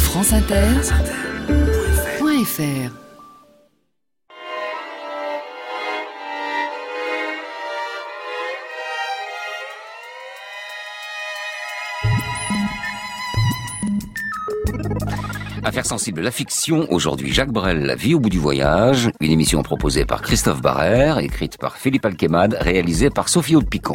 franceinter.fr. Affaires sensibles, la fiction. Aujourd'hui, Jacques Brel, La vie au bout du voyage. Une émission proposée par Christophe Barrère, écrite par Philippe Alquemade, réalisée par Sophie Aude-Picon.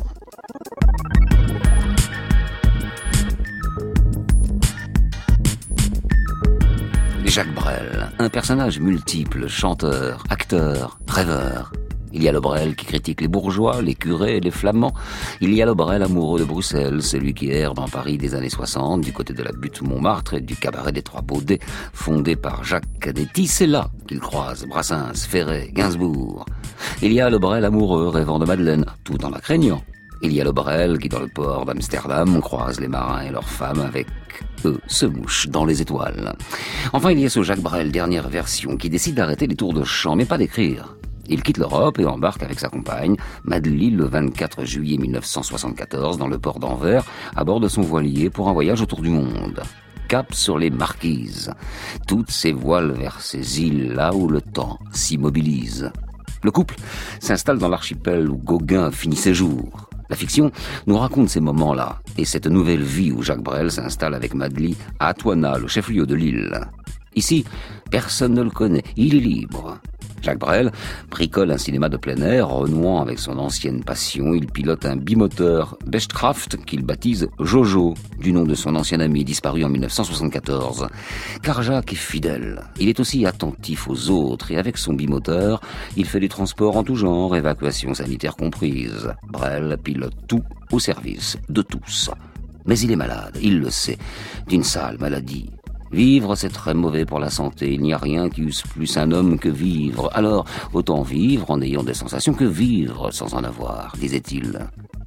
Jacques Brel, un personnage multiple, chanteur, acteur, rêveur. Il y a le Brel qui critique les bourgeois, les curés, les flamands. Il y a le Brel amoureux de Bruxelles, celui qui erre dans Paris des années 60, du côté de la butte Montmartre et du cabaret des Trois Baudets, fondé par Jacques Canetti. C'est là qu'il croise Brassens, Ferré, Gainsbourg. Il y a le Brel amoureux, rêvant de Madeleine, tout en la craignant. Il y a le Brel qui, dans le port d'Amsterdam, croise les marins et leurs femmes avec eux, se mouchent dans les étoiles. Enfin, il y a ce Jacques Brel, dernière version, qui décide d'arrêter les tours de chant, mais pas d'écrire. Il quitte l'Europe et embarque avec sa compagne, Madeleine, le 24 juillet 1974, dans le port d'Anvers, à bord de son voilier pour un voyage autour du monde. Cap sur les Marquises. Toutes ces voiles vers ces îles, là où le temps s'immobilise. Le couple s'installe dans l'archipel où Gauguin finit ses jours. La fiction nous raconte ces moments-là et cette nouvelle vie où Jacques Brel s'installe avec Madeleine à Atoina, le chef-lieu de l'île. Ici, personne ne le connaît, il est libre. Jacques Brel bricole un cinéma de plein air, renouant avec son ancienne passion. Il pilote un bimoteur Beechcraft qu'il baptise Jojo, du nom de son ancien ami disparu en 1974. Car Jacques est fidèle. Il est aussi attentif aux autres et avec son bimoteur, il fait des transports en tout genre, évacuation sanitaire comprise. Brel pilote tout au service de tous. Mais il est malade, il le sait, d'une sale maladie. Vivre, c'est très mauvais pour la santé. Il n'y a rien qui use plus un homme que vivre. Alors, autant vivre en ayant des sensations que vivre sans en avoir, disait-il.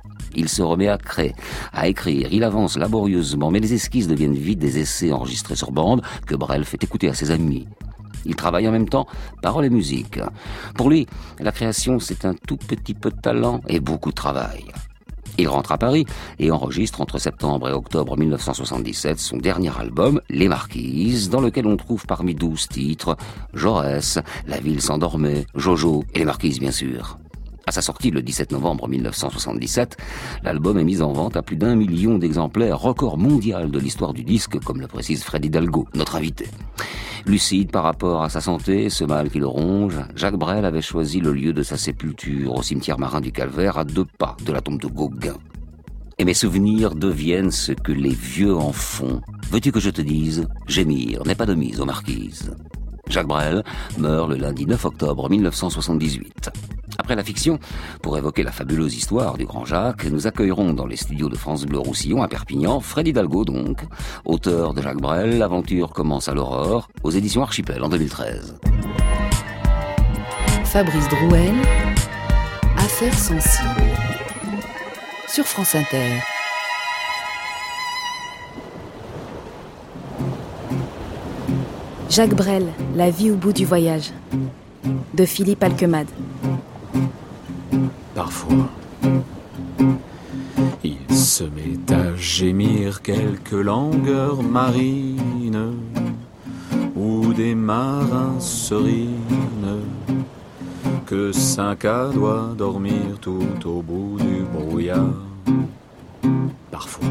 Il se remet à créer, à écrire. Il avance laborieusement, mais les esquisses deviennent vite des essais enregistrés sur bande que Brel fait écouter à ses amis. Il travaille en même temps, paroles et musique. Pour lui, la création, c'est un tout petit peu de talent et beaucoup de travail. Il rentre à Paris et enregistre entre septembre et octobre 1977 son dernier album, Les Marquises, dans lequel on trouve parmi 12 titres Jaurès, La ville s'endormait, Jojo et Les Marquises bien sûr. À sa sortie le 17 novembre 1977, l'album est mis en vente à plus d'1 million d'exemplaires, record mondial de l'histoire du disque, comme le précise Fred Hidalgo, notre invité. Lucide par rapport à sa santé, ce mal qui le ronge, Jacques Brel avait choisi le lieu de sa sépulture au cimetière marin du Calvaire, à 2 pas de la tombe de Gauguin. Et mes souvenirs deviennent ce que les vieux en font. Veux-tu que je te dise, gémir n'est pas de mise aux marquises. Jacques Brel meurt le lundi 9 octobre 1978. Après la fiction, pour évoquer la fabuleuse histoire du grand Jacques, nous accueillerons dans les studios de France Bleu Roussillon à Perpignan Fred Hidalgo donc, auteur de Jacques Brel, l'aventure commence à l'aurore, aux éditions Archipel en 2013. Fabrice Drouel, Affaires sensibles, sur France Inter. Jacques Brel, La vie au bout du voyage, de Philippe Alquemade. Parfois, il se met à gémir quelques langueurs marines où des marins serinent, que 5 à doit dormir tout au bout du brouillard. Parfois,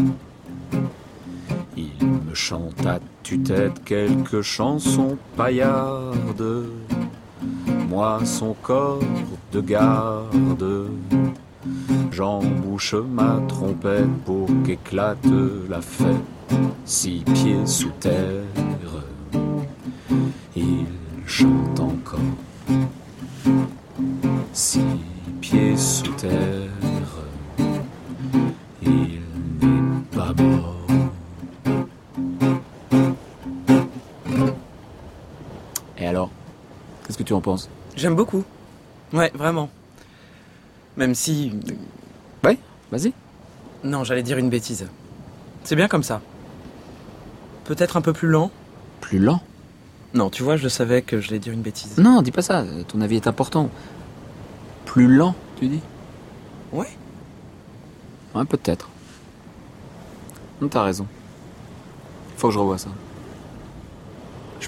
il me chante à tue-tête quelques chansons paillardes, moi son corps de garde, j'embouche ma trompette pour qu'éclate la fête. 6 pieds sous terre, il chante encore. 6 pieds sous terre, il n'est pas mort. Et alors, qu'est-ce que tu en penses ? J'aime beaucoup. Ouais, vraiment. Même si... Ouais, vas-y. Non, j'allais dire une bêtise. C'est bien comme ça. Peut-être un peu plus lent. Plus lent ? Non, tu vois, je savais que j'allais dire une bêtise. Non, dis pas ça, ton avis est important. Plus lent, tu dis ? Ouais. Ouais, peut-être. Non, t'as raison. Faut que je revoie ça.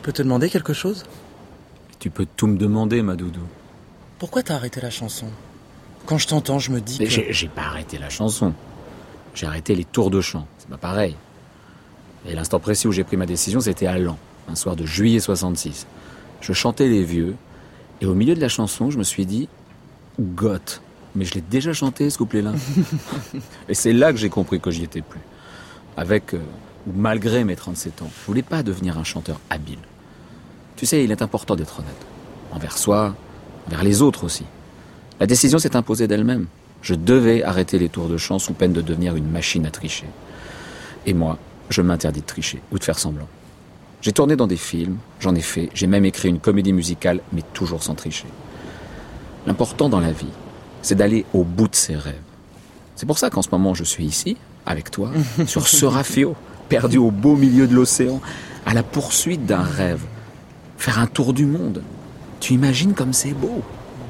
Je peux te demander quelque chose ? Tu peux tout me demander, ma doudou. Pourquoi t'as arrêté la chanson ? Quand je t'entends, je me dis Mais que... j'ai pas arrêté la chanson. J'ai arrêté les tours de chant. C'est pas pareil. Et l'instant précis où j'ai pris ma décision, c'était à Laon, un soir de juillet 66. Je chantais les vieux, et au milieu de la chanson, je me suis dit « Goth ». Mais je l'ai déjà chanté, ce couplet-là. Et c'est là que j'ai compris que j'y étais plus. Avec ou malgré mes 37 ans, je voulais pas devenir un chanteur habile. Tu sais, il est important d'être honnête. Envers soi, envers les autres aussi. La décision s'est imposée d'elle-même. Je devais arrêter les tours de chant sous peine de devenir une machine à tricher. Et moi, je m'interdis de tricher ou de faire semblant. J'ai tourné dans des films, j'en ai fait, j'ai même écrit une comédie musicale, mais toujours sans tricher. L'important dans la vie, c'est d'aller au bout de ses rêves. C'est pour ça qu'en ce moment, je suis ici, avec toi, sur ce rafio, perdu au beau milieu de l'océan, à la poursuite d'un rêve. Faire un tour du monde. Tu imagines comme c'est beau.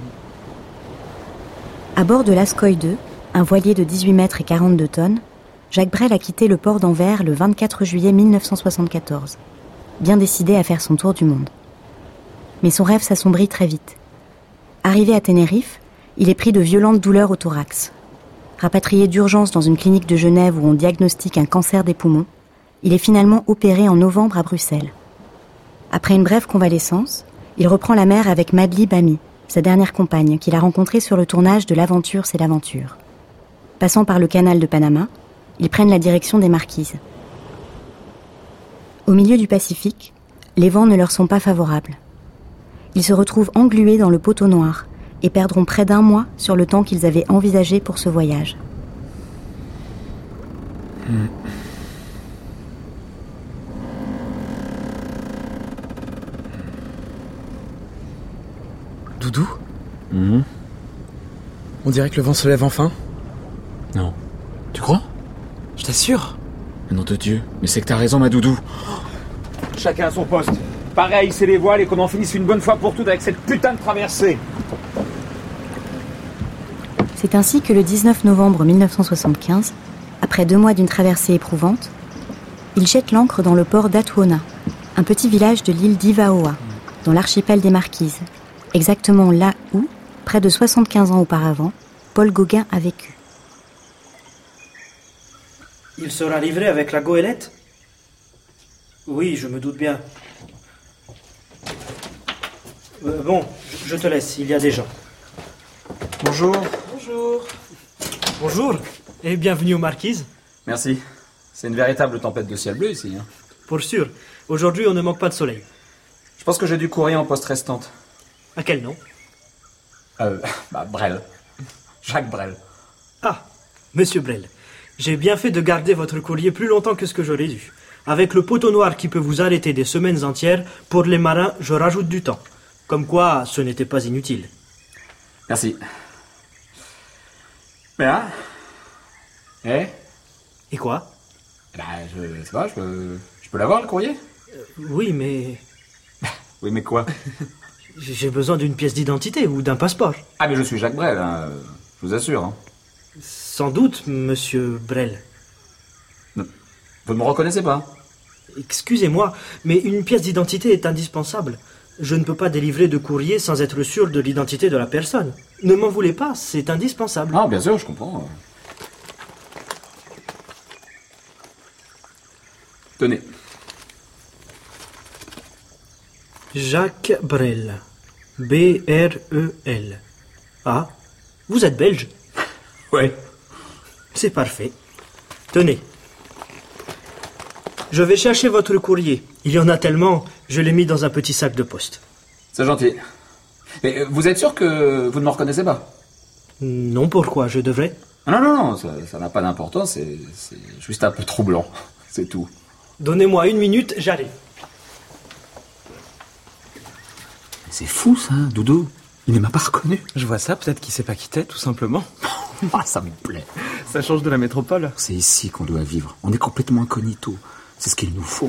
À bord de l'Ascoï 2, un voilier de 18 mètres et 42 tonnes, Jacques Brel a quitté le port d'Anvers le 24 juillet 1974, bien décidé à faire son tour du monde. Mais son rêve s'assombrit très vite. Arrivé à Tenerife, il est pris de violentes douleurs au thorax. Rapatrié d'urgence dans une clinique de Genève où on diagnostique un cancer des poumons, il est finalement opéré en novembre à Bruxelles. Après une brève convalescence, il reprend la mer avec Madlib Ami, sa dernière compagne, qu'il a rencontrée sur le tournage de L'Aventure, c'est l'aventure. Passant par le canal de Panama, ils prennent la direction des Marquises. Au milieu du Pacifique, les vents ne leur sont pas favorables. Ils se retrouvent englués dans le poteau noir et perdront près d'1 mois sur le temps qu'ils avaient envisagé pour ce voyage. Doudou ? On dirait que le vent se lève enfin. Non. Tu crois ? Je t'assure. Mais nom de Dieu, mais c'est que t'as raison, ma doudou. Chacun à son poste. Pareil, c'est les voiles et qu'on en finisse une bonne fois pour toutes avec cette putain de traversée. C'est ainsi que le 19 novembre 1975, après 2 mois d'une traversée éprouvante, ils jettent l'ancre dans le port d'Atuona, un petit village de l'île d'Ivaoa, dans l'archipel des Marquises, exactement là où, près de 75 ans auparavant, Paul Gauguin a vécu. Il sera livré avec la goélette ? Oui, je me doute bien. Bon, je te laisse, il y a des gens. Bonjour. Bonjour. Bonjour, et bienvenue aux Marquises. Merci. C'est une véritable tempête de ciel bleu ici. Hein. Pour sûr, aujourd'hui on ne manque pas de soleil. Je pense que j'ai du courrier en poste restante. À quel nom ? Brel. Jacques Brel. Ah, Monsieur Brel. J'ai bien fait de garder votre courrier plus longtemps que ce que j'aurais dû. Avec le poteau noir qui peut vous arrêter des semaines entières, pour les marins, je rajoute du temps. Comme quoi, ce n'était pas inutile. Merci. Mais hein ? Et quoi ? Je sais pas, je peux l'avoir le courrier ? Oui, mais... Oui, mais quoi ? J'ai besoin d'une pièce d'identité ou d'un passeport. Ah, mais je suis Jacques Brel, hein, je vous assure. Hein. Sans doute, Monsieur Brel. Vous ne me reconnaissez pas ? Excusez-moi, mais une pièce d'identité est indispensable. Je ne peux pas délivrer de courrier sans être sûr de l'identité de la personne. Ne m'en voulez pas, c'est indispensable. Ah, bien sûr, je comprends. Tenez. Jacques Brel. B-R-E-L. Ah, vous êtes belge ? Ouais. C'est parfait. Tenez. Je vais chercher votre courrier. Il y en a tellement, je l'ai mis dans un petit sac de poste. C'est gentil. Mais vous êtes sûr que vous ne me reconnaissez pas ? Non, pourquoi je devrais ? Non, ça n'a pas d'importance, c'est juste un peu troublant, c'est tout. Donnez-moi 1 minute, j'arrive. C'est fou ça, Doudou. Il ne m'a pas reconnu. Je vois ça, peut-être qu'il sait pas qui t'es, tout simplement. Ah, ça me plaît. Ça change de la métropole. C'est ici qu'on doit vivre. On est complètement incognito. C'est ce qu'il nous faut.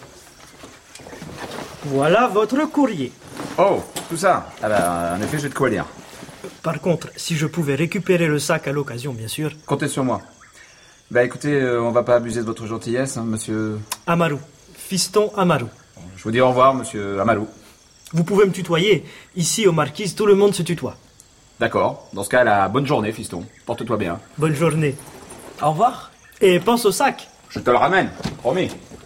Voilà votre courrier. Oh, tout ça. Ah bah, en effet, j'ai de quoi lire. Par contre, si je pouvais récupérer le sac à l'occasion, bien sûr. Comptez sur moi. Bah écoutez, on va pas abuser de votre gentillesse, hein, monsieur... Amaru. Fiston Amaru. Je vous dis au revoir, monsieur Amalou. Vous pouvez me tutoyer. Ici, aux Marquises, tout le monde se tutoie. D'accord. Dans ce cas, la bonne journée, fiston. Porte-toi bien. Bonne journée. Au revoir. Et pense au sac. Je te le ramène, promis.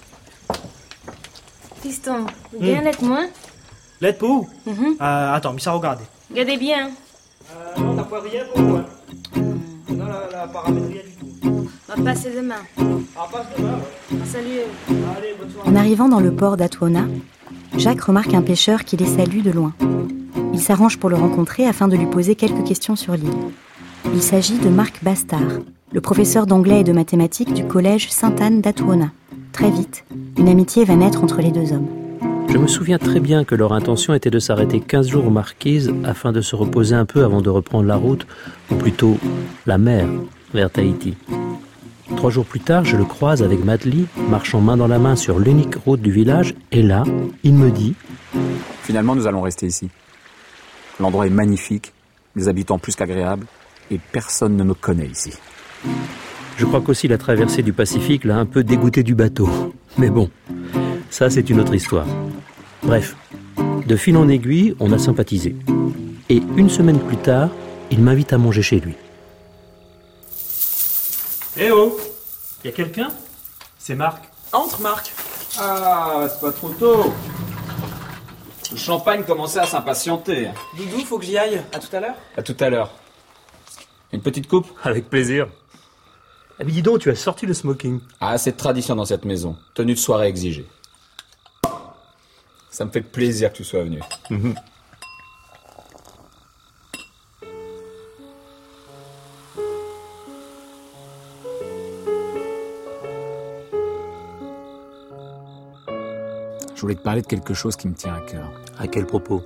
Fiston, viens l'aide-moi. L'aide pour où? Attends, mais ça regarde. Regardez bien. Non, t'as pas rien pour moi. Non, la paramètre, rien du tout. On va passer demain. Ah, passe demain, ouais. Salut. Allez, bonne soirée. En arrivant dans le port d'Atuona, Jacques remarque un pêcheur qui les salue de loin. Il s'arrange pour le rencontrer afin de lui poser quelques questions sur l'île. Il s'agit de Marc Bastard, le professeur d'anglais et de mathématiques du collège Sainte-Anne d'Atuona. Très vite, une amitié va naître entre les deux hommes. Je me souviens très bien que leur intention était de s'arrêter 15 jours aux Marquises afin de se reposer un peu avant de reprendre la route, ou plutôt la mer, vers Tahiti. 3 jours plus tard, je le croise avec Madly, marchant main dans la main sur l'unique route du village, et là, il me dit « Finalement, nous allons rester ici. L'endroit est magnifique, les habitants plus qu'agréables, et personne ne me connaît ici. » Je crois qu'aussi la traversée du Pacifique l'a un peu dégoûté du bateau. Mais bon, ça c'est une autre histoire. Bref, de fil en aiguille, on a sympathisé. Et une semaine plus tard, il m'invite à manger chez lui. Eh oh, y a quelqu'un? C'est Marc. Entre, Marc. Ah, c'est pas trop tôt. Le champagne commençait à s'impatienter. Doudou, faut que j'y aille. À tout à l'heure. À tout à l'heure. Une petite coupe? Avec plaisir. Ah mais dis donc, tu as sorti le smoking. Ah, c'est de tradition dans cette maison. Tenue de soirée exigée. Ça me fait plaisir que tu sois venu. Je voulais te parler de quelque chose qui me tient à cœur. À quel propos?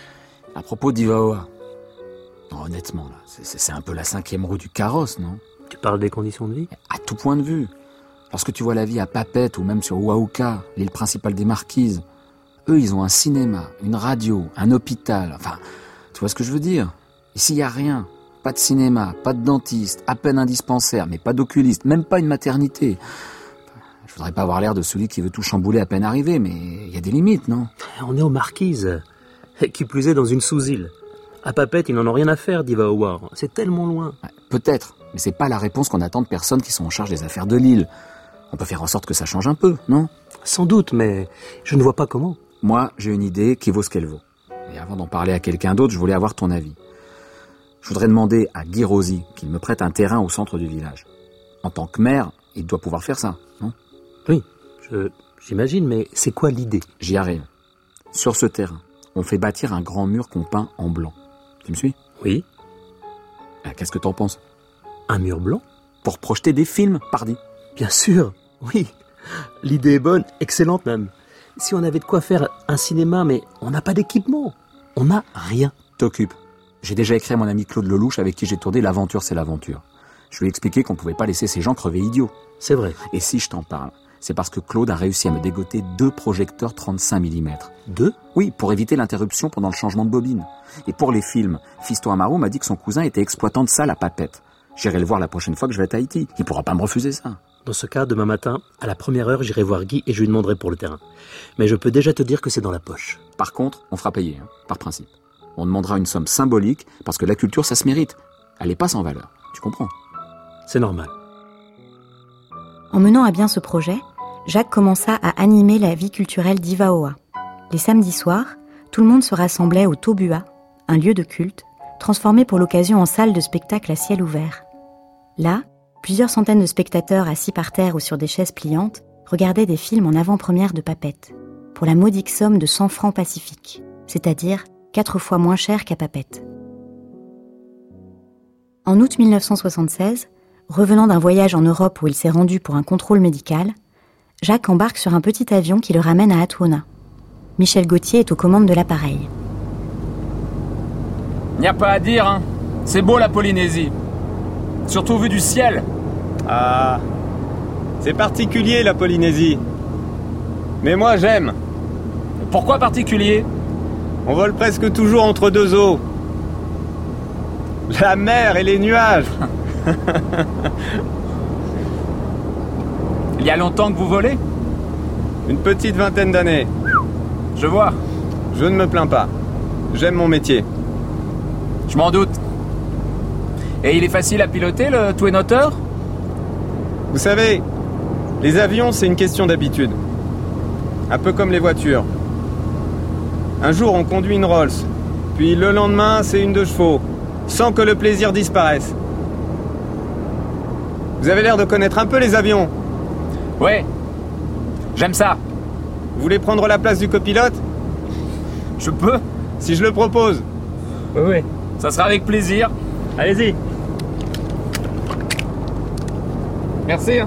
À propos d'Ivaoa. Non, honnêtement, là, c'est un peu la 5e roue du carrosse, non? Tu parles des conditions de vie? À tout point de vue. Lorsque tu vois la vie à Papette ou même sur Oahuka, l'île principale des Marquises, eux, ils ont un cinéma, une radio, un hôpital. Enfin, tu vois ce que je veux dire? Ici, il n'y a rien. Pas de cinéma, pas de dentiste, à peine un dispensaire, mais pas d'oculiste, même pas une maternité. Je voudrais pas avoir l'air de celui qui veut tout chambouler à peine arrivé, mais il y a des limites, non? On est aux Marquises. Qui plus est dans une sous-île. À Papette, ils n'en ont rien à faire d'Ivaoa. C'est tellement loin. Ouais, peut-être, mais c'est pas la réponse qu'on attend de personnes qui sont en charge des affaires de l'île. On peut faire en sorte que ça change un peu, non? Sans doute, mais je ne vois pas comment. Moi, j'ai une idée qui vaut ce qu'elle vaut. Et avant d'en parler à quelqu'un d'autre, je voulais avoir ton avis. Je voudrais demander à Guy Rosy qu'il me prête un terrain au centre du village. En tant que maire, il doit pouvoir faire ça, non? Oui, j'imagine, mais c'est quoi l'idée? J'y arrive. Sur ce terrain, on fait bâtir un grand mur qu'on peint en blanc. Tu me suis? Oui. Qu'est-ce que t'en penses? Un mur blanc? Pour projeter des films, pardi. Bien sûr, oui. L'idée est bonne, excellente même. Si on avait de quoi faire un cinéma, mais on n'a pas d'équipement. On n'a rien. T'occupe. J'ai déjà écrit à mon ami Claude Lelouch avec qui j'ai tourné L'aventure, c'est l'aventure. Je lui ai expliqué qu'on ne pouvait pas laisser ces gens crever idiots. C'est vrai. Et si je t'en parle, c'est parce que Claude a réussi à me dégoter 2 projecteurs 35 mm. 2? Oui, pour éviter l'interruption pendant le changement de bobine. Et pour les films, Fiston Amaro m'a dit que son cousin était exploitant de salle à Papette. J'irai le voir la prochaine fois que je vais à Tahiti. Il pourra pas me refuser ça. Dans ce cas, demain matin, à la première heure, j'irai voir Guy et je lui demanderai pour le terrain. Mais je peux déjà te dire que c'est dans la poche. Par contre, on fera payer, par principe. On demandera une somme symbolique parce que la culture, ça se mérite. Elle n'est pas sans valeur. Tu comprends? C'est normal. En menant à bien ce projet, Jacques commença à animer la vie culturelle d'Ivaoa. Les samedis soirs, tout le monde se rassemblait au Tobua, un lieu de culte, transformé pour l'occasion en salle de spectacle à ciel ouvert. Là, plusieurs centaines de spectateurs assis par terre ou sur des chaises pliantes regardaient des films en avant-première de Papette, pour la modique somme de 100 francs pacifiques, c'est-à-dire 4 fois moins cher qu'à Papette. En août 1976, revenant d'un voyage en Europe où il s'est rendu pour un contrôle médical, Jacques embarque sur un petit avion qui le ramène à Atuona. Michel Gauthier est aux commandes de l'appareil. Il n'y a pas à dire, hein. C'est beau la Polynésie. Surtout vu du ciel. Ah, c'est particulier la Polynésie. Mais moi j'aime. Pourquoi particulier? On vole presque toujours entre 2 eaux. La mer et les nuages. Il y a longtemps que vous volez? Une petite 20aine d'années. Je vois. Je ne me plains pas. J'aime mon métier. Je m'en doute. Et il est facile à piloter, le Twin Otter ? Vous savez, les avions, c'est une question d'habitude. Un peu comme les voitures. Un jour, on conduit une Rolls. Puis le lendemain, c'est une 2 chevaux. Sans que le plaisir disparaisse. Vous avez l'air de connaître un peu les avions. Ouais. J'aime ça. Vous voulez prendre la place du copilote ? Je peux ? Si je le propose. Oui. Ça sera avec plaisir. Allez-y. Merci.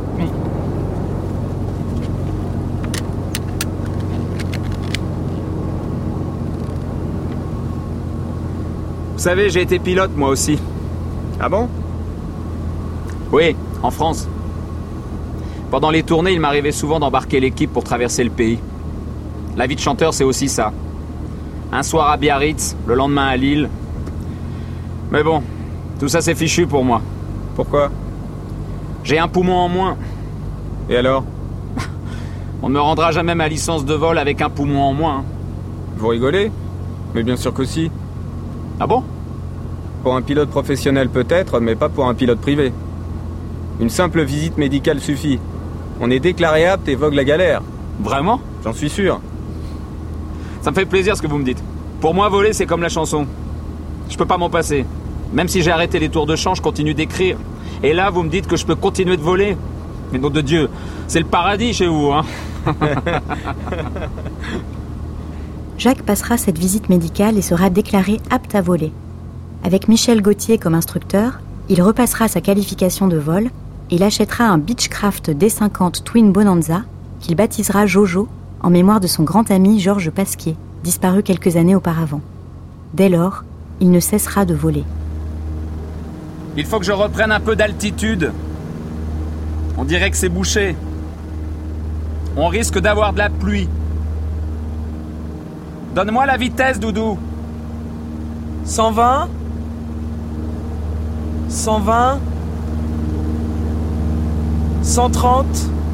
Vous savez, j'ai été pilote moi aussi. Ah bon ? Oui, en France. Pendant les tournées, il m'arrivait souvent d'embarquer l'équipe pour traverser le pays. La vie de chanteur, c'est aussi ça. Un soir à Biarritz, le lendemain à Lille. Mais bon, tout ça c'est fichu pour moi. Pourquoi ? J'ai un poumon en moins. Et alors ? On ne me rendra jamais ma licence de vol avec un poumon en moins. Hein. Vous rigolez ? Mais bien sûr que si. Ah bon ? Pour un pilote professionnel peut-être, mais pas pour un pilote privé. Une simple visite médicale suffit. On est déclaré apte et vogue la galère. Vraiment ? J'en suis sûr. Ça me fait plaisir ce que vous me dites. Pour moi, voler, c'est comme la chanson. Je peux pas m'en passer. Même si j'ai arrêté les tours de chant, je continue d'écrire. Et là, vous me dites que je peux continuer de voler. Mais nom de Dieu, c'est le paradis chez vous, hein. Jacques passera cette visite médicale et sera déclaré apte à voler. Avec Michel Gauthier comme instructeur, il repassera sa qualification de vol et il achètera un Beechcraft D50 Twin Bonanza qu'il baptisera Jojo en mémoire de son grand ami Georges Pasquier, disparu quelques années auparavant. Dès lors, il ne cessera de voler. Il faut que je reprenne un peu d'altitude. On dirait que c'est bouché. On risque d'avoir de la pluie. Donne-moi la vitesse, Doudou. 120 120 130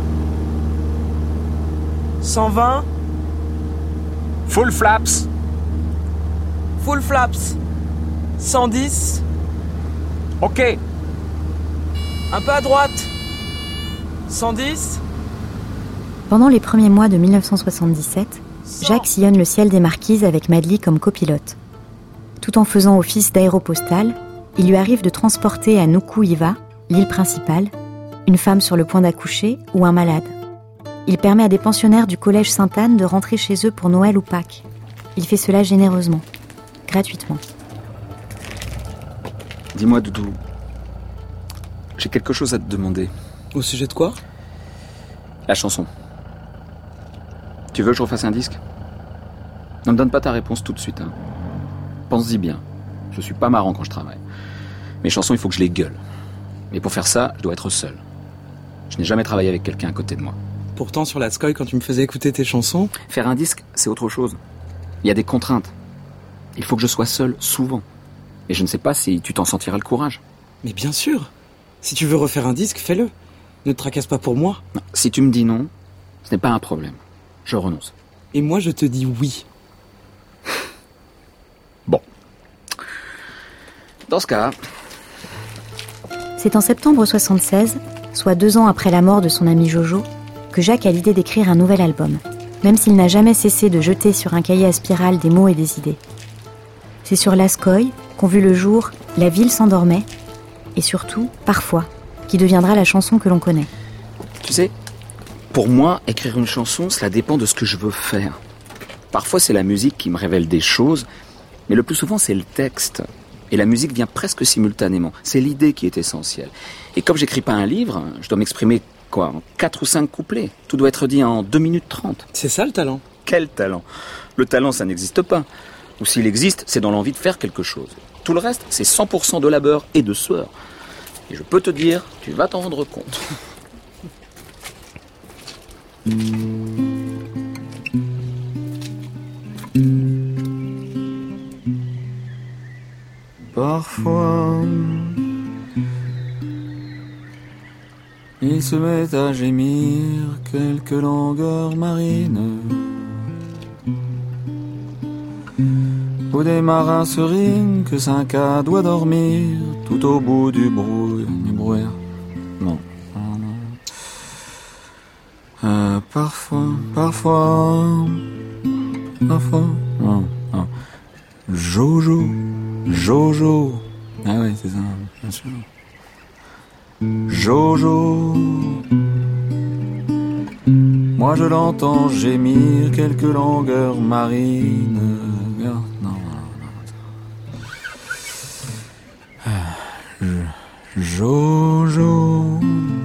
120 Full flaps. Full flaps 110 Ok. Un peu à droite 110 Pendant les premiers mois de 1977, Jacques sillonne le ciel des Marquises avec Madly comme copilote. Tout en faisant office d'aéropostale, il lui arrive de transporter à Nuku-Hiva, l'île principale, une femme sur le point d'accoucher ou un malade. Il permet à des pensionnaires du collège Sainte-Anne de rentrer chez eux pour Noël ou Pâques. Il fait cela généreusement, gratuitement. Dis-moi, Doudou, j'ai quelque chose à te demander. Au sujet de quoi ? La chanson. Tu veux que je refasse un disque ? Ne me donne pas ta réponse tout de suite. Hein. Pense-y bien. Je suis pas marrant quand je travaille. Mes chansons, il faut que je les gueule. Mais pour faire ça, je dois être seul. Je n'ai jamais travaillé avec quelqu'un à côté de moi. Pourtant, sur la Scoy, quand tu me faisais écouter tes chansons... Faire un disque, c'est autre chose. Il y a des contraintes. Il faut que je sois seul, souvent. Et je ne sais pas si tu t'en sentiras le courage. Mais bien sûr. Si tu veux refaire un disque, fais-le. Ne te tracasse pas pour moi. Non, si tu me dis non, ce n'est pas un problème. Je renonce. Et moi, je te dis oui. Bon. Dans ce cas... C'est en septembre 1976, soit 2 ans après la mort de son ami Jojo, que Jacques a l'idée d'écrire un nouvel album, même s'il n'a jamais cessé de jeter sur un cahier à spirale des mots et des idées. C'est sur Lascoy qu'ont vu le jour La ville s'endormait, et surtout, Parfois, qui deviendra la chanson que l'on connaît. Tu sais, pour moi, écrire une chanson, cela dépend de ce que je veux faire. Parfois, c'est la musique qui me révèle des choses, mais le plus souvent, c'est le texte. Et la musique vient presque simultanément. C'est l'idée qui est essentielle. Et comme j'écris pas un livre, je dois m'exprimer, en 4 ou 5 couplets. Tout doit être dit en 2 minutes 30. C'est ça le talent ? Quel talent ? Le talent, ça n'existe pas. Ou s'il existe, c'est dans l'envie de faire quelque chose. Tout le reste, c'est 100% de labeur et de sueur. Et je peux te dire, tu vas t'en rendre compte. Parfois, il se met à gémir quelques langueurs marines. où des marins se riment que 5 doit dormir tout au bout du brouillard. Non. Parfois. Non. Jojo. Ah ouais, c'est ça, bien sûr. Jojo. Moi je l'entends gémir quelques longueurs marines. Non. Jojo.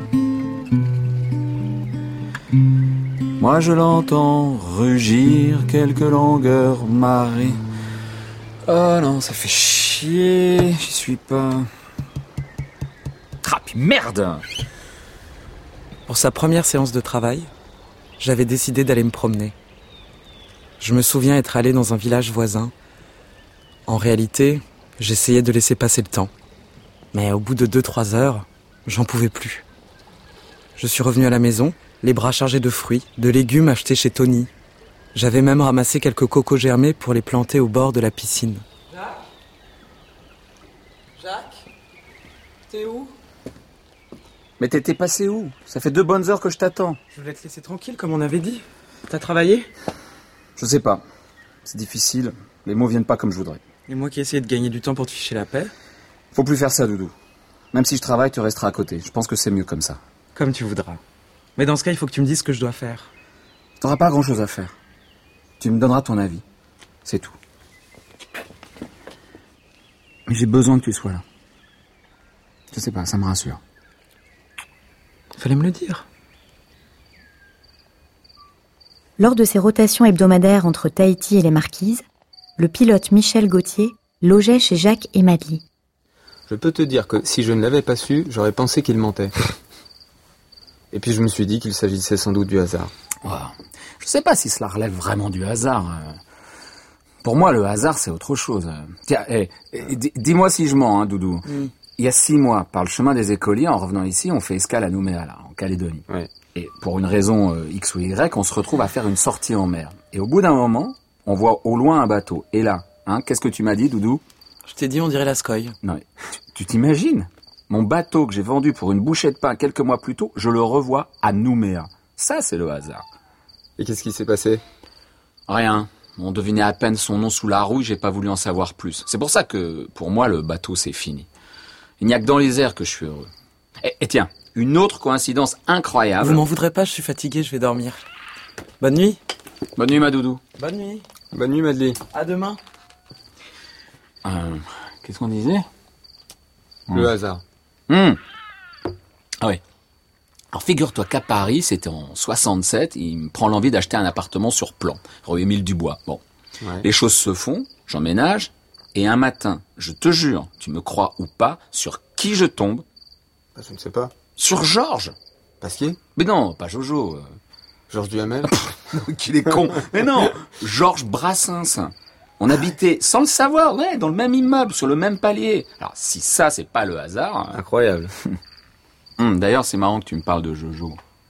Moi je l'entends rugir quelques longueurs marines. Oh non, ça fait chier, j'y suis pas. Ah, puis merde! Pour sa première séance de travail, j'avais décidé d'aller me promener. Je me souviens être allé dans un village voisin. En réalité, j'essayais de laisser passer le temps. Mais au bout de 2-3 heures, j'en pouvais plus. Je suis revenu à la maison, les bras chargés de fruits, de légumes achetés chez Tony. J'avais même ramassé quelques cocos germés pour les planter au bord de la piscine. Jacques, t'es où? Mais t'étais passé où? Ça fait 2 bonnes heures que je t'attends. Je voulais te laisser tranquille comme on avait dit. T'as travaillé? Je sais pas. C'est difficile. Les mots viennent pas comme je voudrais. Et moi qui essayais de gagner du temps pour te ficher la paix? Faut plus faire ça, Doudou. Même si je travaille, tu resteras à côté. Je pense que c'est mieux comme ça. Comme tu voudras. Mais dans ce cas, il faut que tu me dises ce que je dois faire. T'auras pas grand-chose à faire. Tu me donneras ton avis. C'est tout. Mais j'ai besoin que tu sois là. Je sais pas, ça me rassure. Fallait me le dire. Lors de ses rotations hebdomadaires entre Tahiti et les Marquises, le pilote Michel Gauthier logeait chez Jacques et Madly. Je peux te dire que si je ne l'avais pas su, j'aurais pensé qu'il mentait. Et puis je me suis dit qu'il s'agissait sans doute du hasard. Wow. Je sais pas si cela relève vraiment du hasard. Pour moi, le hasard, c'est autre chose. Tiens, dis-moi si je mens, hein, Doudou. Il y a 6 mois, par le chemin des écoliers, en revenant ici, on fait escale à Nouméa, là, en Calédonie. Ouais. Et pour une raison X ou Y, on se retrouve à faire une sortie en mer. Et au bout d'un moment, on voit au loin un bateau. Et là, qu'est-ce que tu m'as dit, Doudou? Je t'ai dit, on dirait la Scoille. Non, tu t'imagines? Mon bateau que j'ai vendu pour une bouchée de pain quelques mois plus tôt, je le revois à Nouméa. Ça, c'est le hasard. Et qu'est-ce qui s'est passé? Rien. On devinait à peine son nom sous la rouille, j'ai pas voulu en savoir plus. C'est pour ça que, pour moi, le bateau, c'est fini. Il n'y a que dans les airs que je suis heureux. Et tiens, une autre coïncidence incroyable. Vous m'en voudrez pas, je suis fatigué, je vais dormir. Bonne nuit. Bonne nuit, ma Doudou. Bonne nuit. Bonne nuit, Madly. À demain. Qu'est-ce qu'on disait? Le hasard. Ah oui. Alors figure-toi qu'à Paris, c'était en 67, il me prend l'envie d'acheter un appartement sur plan, rue Émile Dubois. Bon, ouais. Les choses se font, j'emménage, et un matin, je te jure, tu me crois ou pas, sur qui je tombe? Je ne sais pas. Sur Georges. Pasquier? Mais non, pas Jojo. Georges Duhamel? Qu'il est con. Mais non, Georges Brassens. On habitait, sans le savoir, ouais, dans le même immeuble, sur le même palier. Alors, si ça, c'est pas le hasard... Incroyable. D'ailleurs, c'est marrant que tu me parles de Jojo.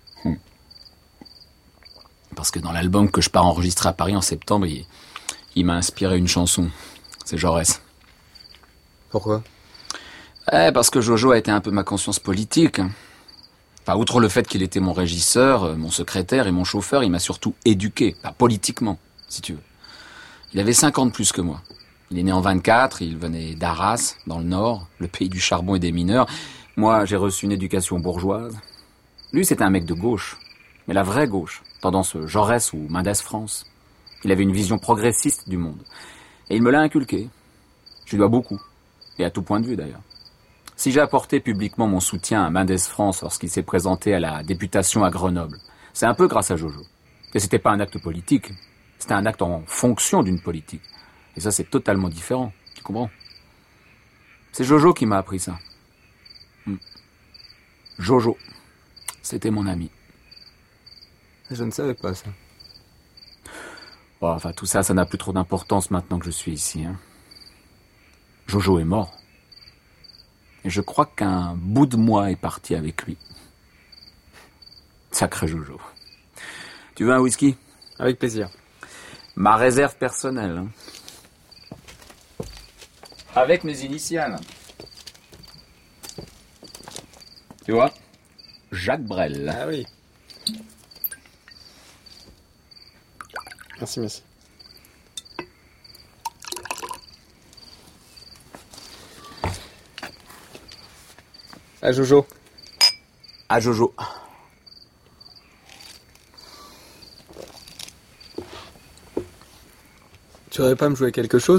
Parce que dans l'album que je pars enregistrer à Paris en septembre, il m'a inspiré une chanson. C'est Jaurès. Pourquoi? Parce que Jojo a été un peu ma conscience politique. Enfin, outre le fait qu'il était mon régisseur, mon secrétaire et mon chauffeur, il m'a surtout éduqué. Enfin, politiquement, si tu veux. Il avait 5 ans de plus que moi. Il est né en 24, il venait d'Arras, dans le Nord, le pays du charbon et des mineurs. Moi, j'ai reçu une éducation bourgeoise. Lui, c'était un mec de gauche. Mais la vraie gauche, tendance Jaurès ou Mendès France. Il avait une vision progressiste du monde. Et il me l'a inculqué. Je lui dois beaucoup. Et à tout point de vue, d'ailleurs. Si j'ai apporté publiquement mon soutien à Mendès France lorsqu'il s'est présenté à la députation à Grenoble, c'est un peu grâce à Jojo. Et c'était pas un acte politique. C'était un acte en fonction d'une politique. Et ça, c'est totalement différent. Tu comprends? C'est Jojo qui m'a appris ça. Jojo. C'était mon ami. Je ne savais pas ça. Bon, enfin, tout ça, ça n'a plus trop d'importance maintenant que je suis ici. Jojo est mort. Et je crois qu'un bout de moi est parti avec lui. Sacré Jojo. Tu veux un whisky? Avec plaisir. Ma réserve personnelle. Avec mes initiales. Tu vois ? Jacques Brel. Ah oui. Merci. À Jojo. À Jojo. Tu voudrais pas me jouer quelque chose ?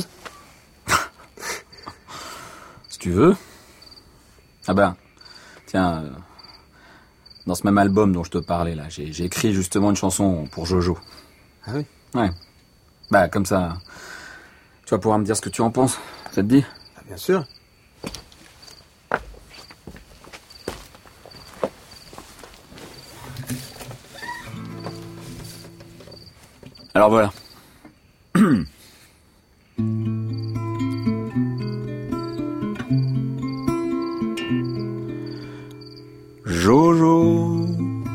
Si tu veux. Ah ben, tiens, dans ce même album dont je te parlais là, j'ai écrit justement une chanson pour Jojo. Ah oui ? Ouais. Bah comme ça, tu vas pouvoir me dire ce que tu en penses. Ça te dit ? Ah, bien sûr. Alors voilà. Jojo,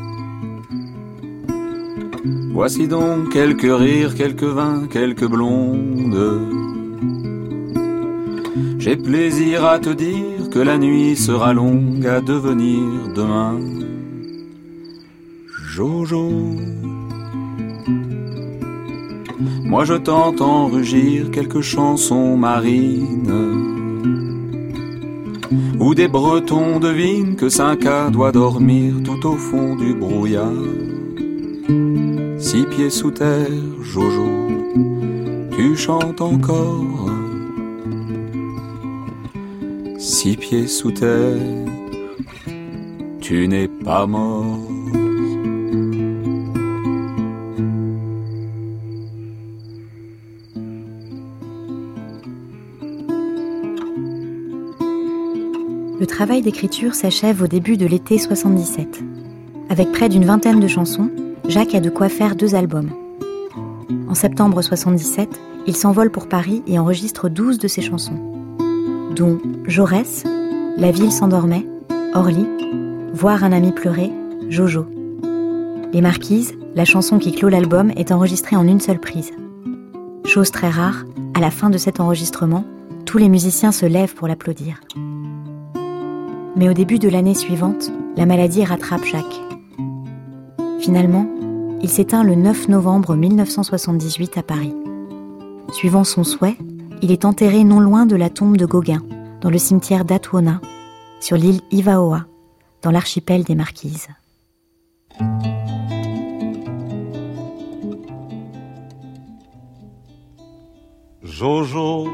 voici donc quelques rires, quelques vins, quelques blondes. J'ai plaisir à te dire que la nuit sera longue à devenir demain. Jojo, moi je t'entends rugir quelques chansons marines, où des Bretons devinent que 5A doit dormir tout au fond du brouillard. 6 pieds sous terre, Jojo, tu chantes encore. 6 pieds sous terre, tu n'es pas mort. Le travail d'écriture s'achève au début de l'été 77. Avec près d'une vingtaine de chansons, Jacques a de quoi faire 2 albums. En septembre 77, il s'envole pour Paris et enregistre 12 de ses chansons, dont Jaurès, La ville s'endormait, Orly, Voir un ami pleurer, Jojo. Les Marquises, la chanson qui clôt l'album, est enregistrée en une seule prise. Chose très rare, à la fin de cet enregistrement, tous les musiciens se lèvent pour l'applaudir. Mais au début de l'année suivante, la maladie rattrape Jacques. Finalement, il s'éteint le 9 novembre 1978 à Paris. Suivant son souhait, il est enterré non loin de la tombe de Gauguin, dans le cimetière d'Atuona, sur l'île Ivaoa, dans l'archipel des Marquises. Jojo,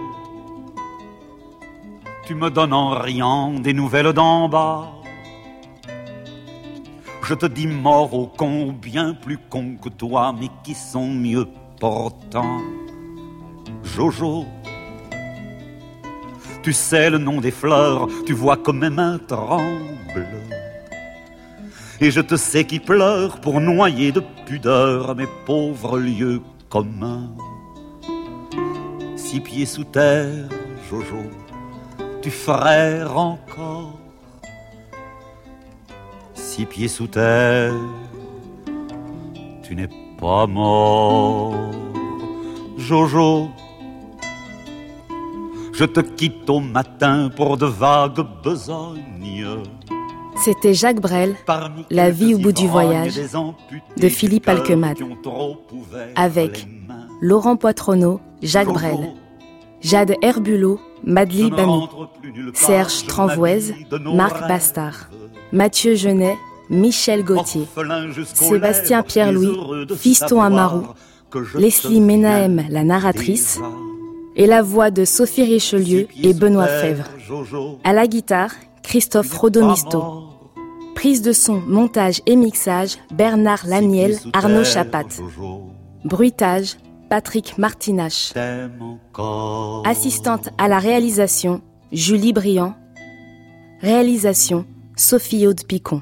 tu me donnes en riant des nouvelles d'en bas. Je te dis mort aux cons bien plus cons que toi, mais qui sont mieux portants. Jojo, tu sais le nom des fleurs, tu vois comme mes mains tremblent. Et je te sais qui pleure pour noyer de pudeur mes pauvres lieux communs. 6 pieds sous terre, Jojo, tu frères encore. 6 pieds sous terre, tu n'es pas mort. Jojo, je te quitte au matin pour de vagues besognes. C'était Jacques Brel, La vie au bout du voyage, de Philippe Alquemade, avec Laurent Poitronneau, Jacques Brel, Jade Herbulot, Madeleine Bamy, Serge Tranvoise, Marc Bastard, Mathieu Genet, Michel Gauthier, Sébastien Pierre-Louis, Fiston Amarou, Leslie Menahem, la narratrice, et la voix de Sophie Richelieu et Benoît Fèvre. À la guitare, Christophe Rodomisto. Prise de son, montage et mixage, Bernard Laniel, Arnaud Chapat. Bruitage, Patrick Martinache. Assistante à la réalisation, Julie Briand. Réalisation, Sophie Aude-Picon.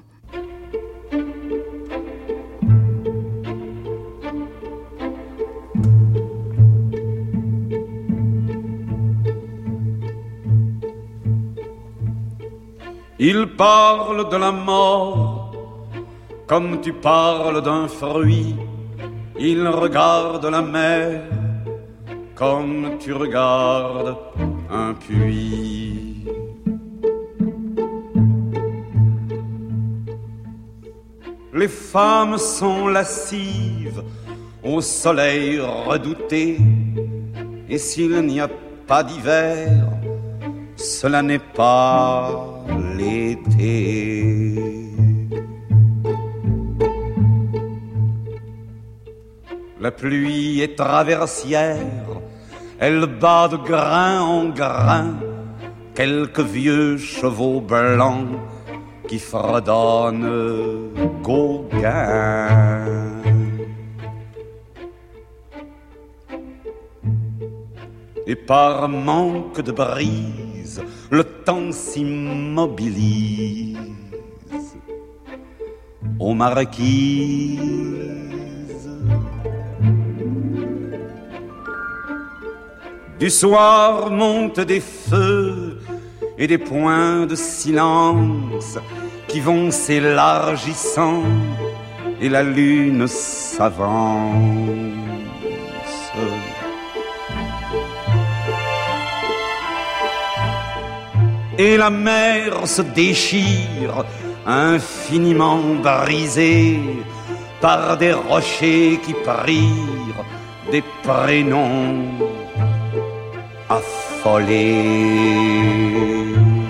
Il parle de la mort comme tu parles d'un fruit. Il regarde la mer comme tu regardes un puits. Les femmes sont lascives au soleil redouté, et s'il n'y a pas d'hiver, cela n'est pas l'été. La pluie est traversière, elle bat de grain en grain quelques vieux chevaux blancs qui fredonnent Gauguin. Et par manque de brise, le temps s'immobilise aux marquises. Du soir montent des feux et des points de silence qui vont s'élargissant et la lune s'avance. Et la mer se déchire, infiniment brisée par des rochers qui prirent des prénoms affolés.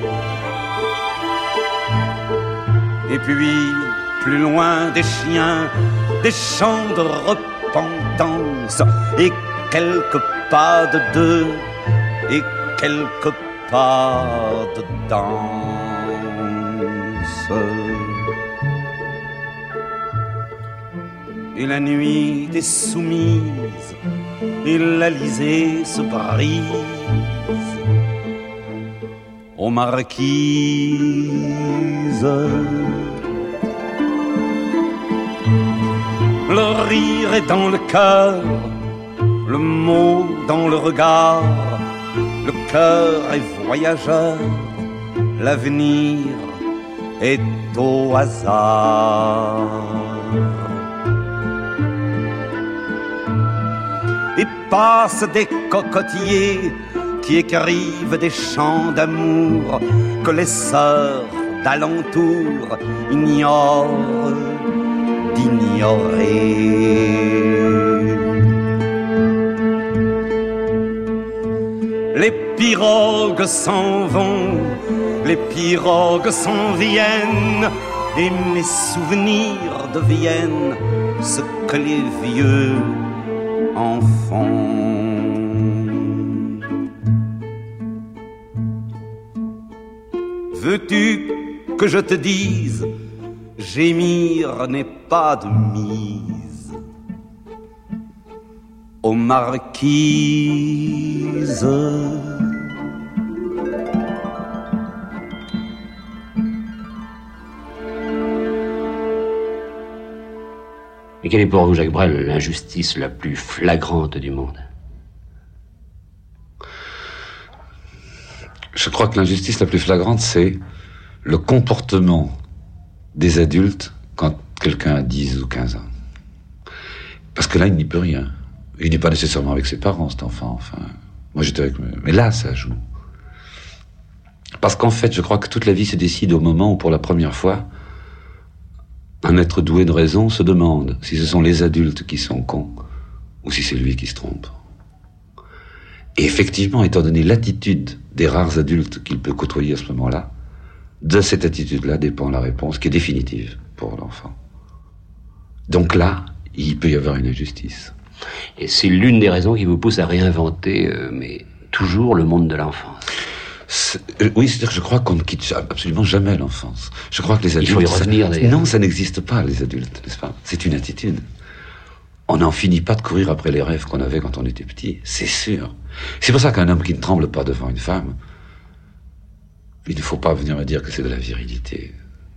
Et puis, plus loin des chiens, des chants de repentance, et quelques pas de deux, et quelques pas de danse. Et la nuit est soumise, et l'Alizé se brise aux marquises. Le rire est dans le cœur, le mot dans le regard, le cœur est voyageur, l'avenir est au hasard. Et passent des cocotiers qui écrivent des chants d'amour que les sœurs d'alentour ignorent d'ignorer. Les pirogues s'en vont, les pirogues s'en viennent, et mes souvenirs deviennent ce que les vieux en font. Veux-tu que je te dise, gémir n'est pas de mise aux marquises. Et quelle est pour vous, Jacques Brel, l'injustice la plus flagrante du monde? Je crois que l'injustice la plus flagrante, c'est le comportement des adultes quand quelqu'un a 10 ou 15 ans. Parce que là, il n'y peut rien. Il n'est pas nécessairement avec ses parents, cet enfant. Enfin, moi, j'étais avec... Mais là, ça joue. Parce qu'en fait, je crois que toute la vie se décide au moment où, pour la première fois, un être doué de raison se demande si ce sont les adultes qui sont cons ou si c'est lui qui se trompe. Et effectivement, étant donné l'attitude des rares adultes qu'il peut côtoyer à ce moment-là, de cette attitude-là dépend la réponse qui est définitive pour l'enfant. Donc là, il peut y avoir une injustice. Et c'est l'une des raisons qui vous pousse à réinventer, mais toujours le monde de l'enfance. Oui, c'est-à-dire que je crois qu'on ne quitte absolument jamais l'enfance. Je crois que les adultes... Il faut y revenir, d'ailleurs. Non, ça n'existe pas, les adultes, n'est-ce pas? C'est une attitude. On n'en finit pas de courir après les rêves qu'on avait quand on était petit, c'est sûr. C'est pour ça qu'un homme qui ne tremble pas devant une femme, il ne faut pas venir me dire que c'est de la virilité.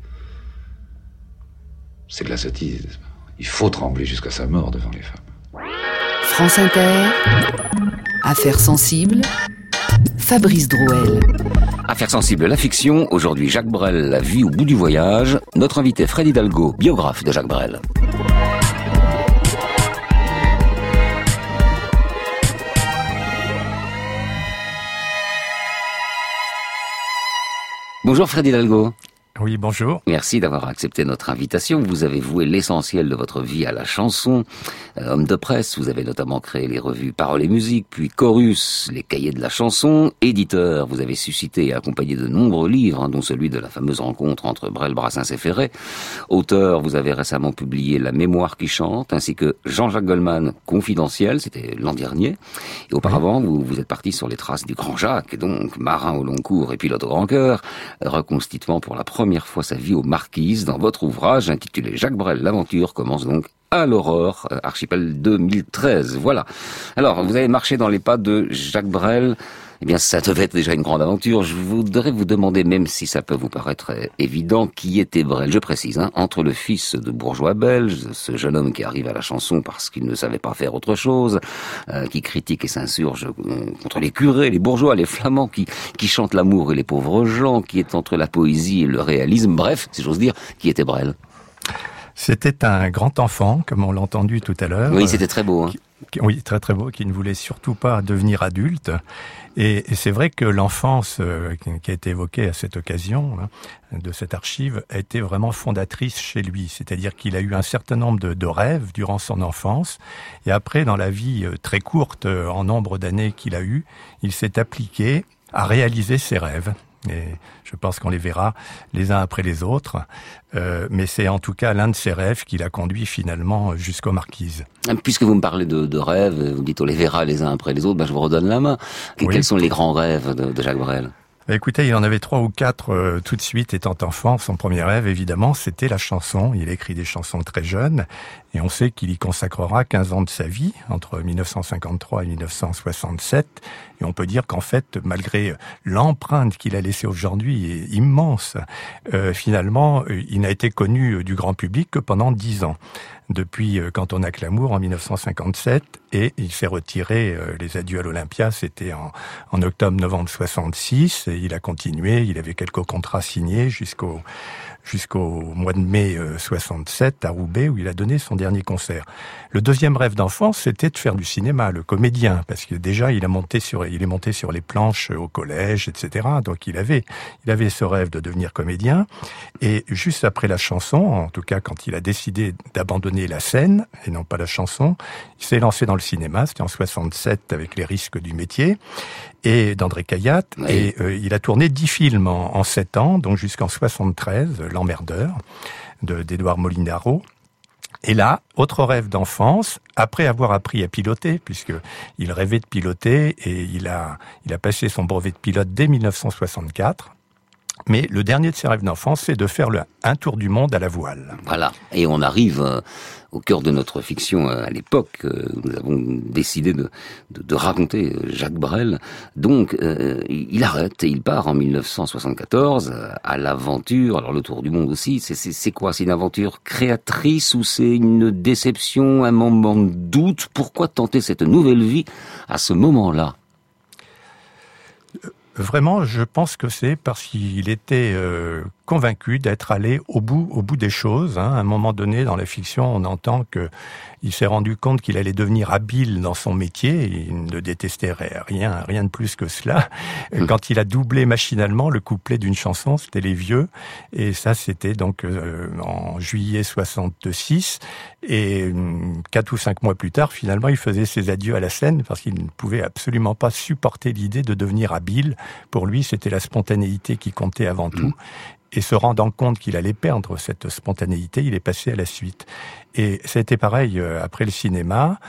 C'est de la sottise, n'est-ce pas? Il faut trembler jusqu'à sa mort devant les femmes. France Inter, Affaires sensibles, Fabrice Drouel. Affaires sensibles, la fiction. Aujourd'hui, Jacques Brel, La vie au bout du voyage. Notre invité, Fred Hidalgo, biographe de Jacques Brel. Bonjour Fred Hidalgo. Oui, bonjour. Merci d'avoir accepté notre invitation. Vous avez voué l'essentiel de votre vie à la chanson. Homme de presse, vous avez notamment créé les revues Paroles et Musique, puis Chorus, les cahiers de la chanson. Éditeur, vous avez suscité et accompagné de nombreux livres, dont celui de la fameuse rencontre entre Brel, Brassens et Ferré. Auteur, vous avez récemment publié La mémoire qui chante, ainsi que Jean-Jacques Goldman, Confidentiel, c'était l'an dernier. Et auparavant, vous êtes parti sur les traces du grand Jacques, donc marin au long cours et pilote au grand cœur, reconstituant pour la première fois sa vie aux Marquises. Dans votre ouvrage intitulé Jacques Brel, l'aventure commence donc à l'aurore, archipel 2013. Voilà. Alors, vous avez marché dans les pas de Jacques Brel. Eh bien, ça devait être déjà une grande aventure. Je voudrais vous demander, même si ça peut vous paraître évident, qui était Brel. Je précise, entre le fils de bourgeois belge, ce jeune homme qui arrive à la chanson parce qu'il ne savait pas faire autre chose, qui critique et s'insurge contre les curés, les bourgeois, les flamands, qui chantent l'amour et les pauvres gens, qui est entre la poésie et le réalisme. Bref, si j'ose dire, qui était Brel? C'était un grand enfant, comme on l'a entendu tout à l'heure. Oui, c'était très beau. Oui, très très beau, qui ne voulait surtout pas devenir adulte. Et c'est vrai que l'enfance qui a été évoquée à cette occasion, de cette archive, a été vraiment fondatrice chez lui. C'est-à-dire qu'il a eu un certain nombre de rêves durant son enfance. Et après, dans la vie très courte, en nombre d'années qu'il a eu, il s'est appliqué à réaliser ses rêves. Et je pense qu'on les verra les uns après les autres. Mais c'est en tout cas l'un de ses rêves qui l'a conduit finalement jusqu'aux Marquises. Puisque vous me parlez de rêves, vous dites on les verra les uns après les autres, je vous redonne la main. Oui. Quels sont les grands rêves de Jacques Brel? Écoutez, il en avait 3 ou 4 tout de suite étant enfant. Son premier rêve, évidemment, c'était la chanson. Il a écrit des chansons très jeunes et on sait qu'il y consacrera 15 ans de sa vie, entre 1953 et 1967. Et on peut dire qu'en fait, malgré l'empreinte qu'il a laissée aujourd'hui est immense, finalement, il n'a été connu du grand public que pendant 10 ans. Depuis Quand on a que l'amour en 1957, et il s'est retiré, les adieux à l'Olympia, c'était en octobre-novembre 66, et il a continué, il avait quelques contrats signés jusqu'au mois de mai 67 à Roubaix, où il a donné son dernier concert. Le deuxième rêve d'enfance, c'était de faire du cinéma, le comédien, parce que déjà il est monté sur les planches au collège, etc. Donc il avait ce rêve de devenir comédien. Et juste après la chanson, en tout cas quand il a décidé d'abandonner la scène et non pas la chanson, il s'est lancé dans le cinéma. C'était en 67 avec Les risques du métier et d'André Cayatte. Oui. Et il a tourné 10 films en 7 ans, donc jusqu'en 73, L'Emmerdeur d'Édouard Molinaro. Et là, autre rêve d'enfance, après avoir appris à piloter, puisqu'il rêvait de piloter, et il a passé son brevet de pilote dès 1964. Mais le dernier de ses rêves d'enfance, c'est de faire un tour du monde à la voile. Voilà. Et on arrive au cœur de notre fiction à l'époque. Nous avons décidé de raconter Jacques Brel. Donc, il arrête et il part en 1974 à l'aventure. Alors, le tour du monde aussi, c'est quoi? C'est une aventure créatrice ou c'est une déception, un moment de doute? Pourquoi tenter cette nouvelle vie à ce moment-là? Vraiment, je pense que c'est parce qu'il était convaincu d'être allé au bout des choses. À un moment donné, dans la fiction, on entend qu'il s'est rendu compte qu'il allait devenir habile dans son métier. Il ne détestait rien de plus que cela. Quand il a doublé machinalement le couplet d'une chanson, c'était Les Vieux. Et ça, c'était donc en juillet 66. Et 4 ou 5 mois plus tard, finalement, il faisait ses adieux à la scène parce qu'il ne pouvait absolument pas supporter l'idée de devenir habile. Pour lui, c'était la spontanéité qui comptait avant tout. Et se rendant compte qu'il allait perdre cette spontanéité, il est passé à la suite. Et c'était pareil après le cinéma.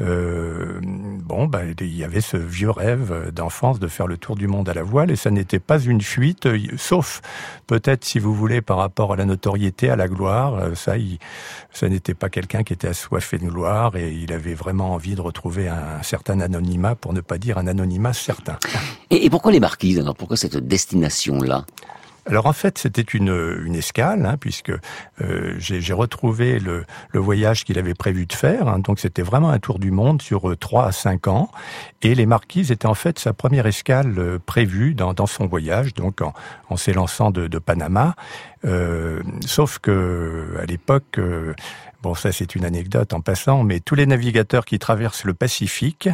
Il y avait ce vieux rêve d'enfance de faire le tour du monde à la voile, et ça n'était pas une fuite, sauf peut-être, si vous voulez, par rapport à la notoriété, à la gloire. Ça n'était pas quelqu'un qui était assoiffé de gloire, et il avait vraiment envie de retrouver un certain anonymat, pour ne pas dire un anonymat certain. Et pourquoi les Marquises, alors? Pourquoi cette destination-là? Alors en fait, c'était une escale, puisque j'ai retrouvé le voyage qu'il avait prévu de faire. Donc c'était vraiment un tour du monde sur 3 à 5 ans. Et les Marquises étaient en fait sa première escale prévue dans son voyage, donc en s'élançant de Panama. Sauf que à l'époque, ça c'est une anecdote en passant, mais tous les navigateurs qui traversent le Pacifique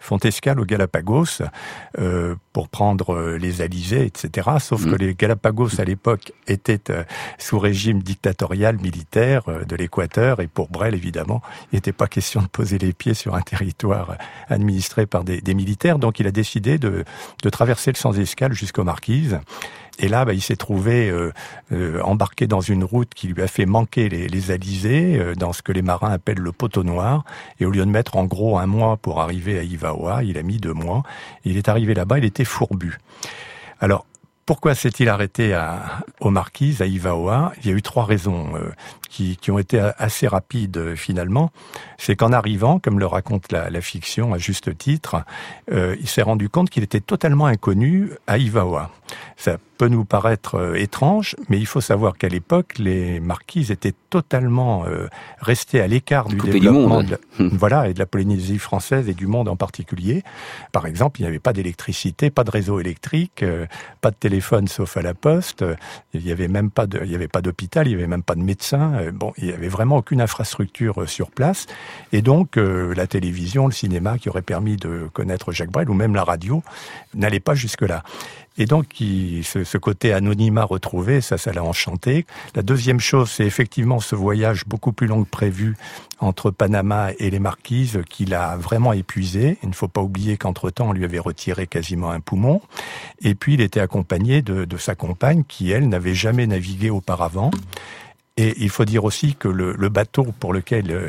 font escale aux Galapagos pour prendre les alizés, etc. Sauf que les Galapagos, à l'époque, étaient sous régime dictatorial militaire de l'Équateur, et pour Brel, évidemment, il n'était pas question de poser les pieds sur un territoire administré par des militaires, donc il a décidé de traverser le sans escale jusqu'aux Marquises. Et là, il s'est trouvé embarqué dans une route qui lui a fait manquer les alizés, dans ce que les marins appellent le poteau noir. Et au lieu de mettre en gros 1 mois pour arriver à Ivaoa, il a mis 2 mois. Il est arrivé là-bas, il était fourbu. Alors, pourquoi s'est-il arrêté aux Marquises, à Ivaoa? Il y a eu 3 raisons qui ont été assez rapides finalement. C'est qu'en arrivant, comme le raconte la fiction à juste titre, il s'est rendu compte qu'il était totalement inconnu à Ivaoa. Ça peut nous paraître étrange, mais il faut savoir qu'à l'époque, les Marquises étaient totalement restés à l'écart du développement et de la Polynésie française et du monde en particulier. Par exemple, il n'y avait pas d'électricité, pas de réseau électrique, pas de téléphone sauf à la poste. Il y avait pas d'hôpital, il y avait même pas de médecin. Il y avait vraiment aucune infrastructure sur place. Et donc, la télévision, le cinéma, qui aurait permis de connaître Jacques Brel, ou même la radio, n'allait pas jusque-là. Et donc, ce côté anonymat retrouvé, ça l'a enchanté. La deuxième chose, c'est effectivement ce voyage beaucoup plus long que prévu entre Panama et les Marquises qui l'a vraiment épuisé. Il ne faut pas oublier qu'entre-temps, on lui avait retiré quasiment un poumon. Et puis, il était accompagné de sa compagne qui, elle, n'avait jamais navigué auparavant. Et il faut dire aussi que le bateau duquel